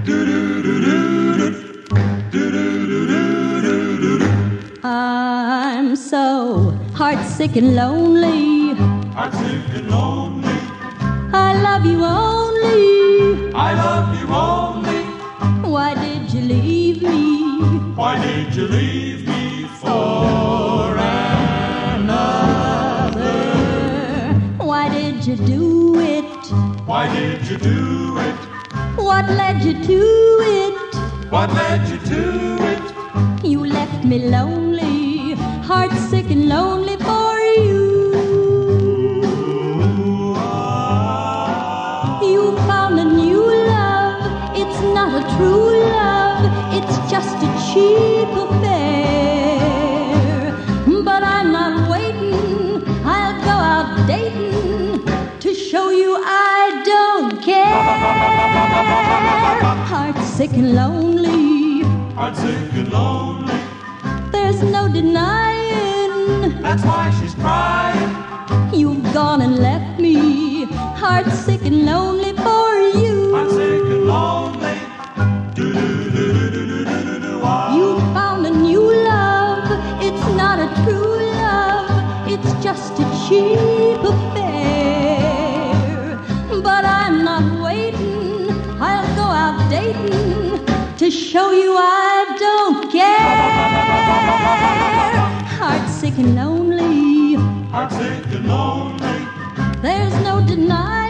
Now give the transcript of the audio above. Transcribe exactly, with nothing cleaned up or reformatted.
I'm so heartsick and lonely. Heartsick and lonely. I love you only. I love you only. Why did you leave me? Why did you leave me for another? Why did you do it? Why did you do it? What led you to it? What led you to it? You left me lonely, heartsick and lonely for you. You found a new love. It's not a true love. It's just a cheap affair. But I'm not waiting. I'll go out dating to show you I don't care. Heartsick and lonely. Heartsick and lonely. There's no denying. That's why she's crying. You've gone and left me, heartsick and lonely for you. Heartsick and lonely. You found a new love. It's not a true love. It's just a cheap affair. But I'm not waiting. I'll go out dating to show you I don't care. Heartsick and lonely. Heartsick and lonely. There's no denying.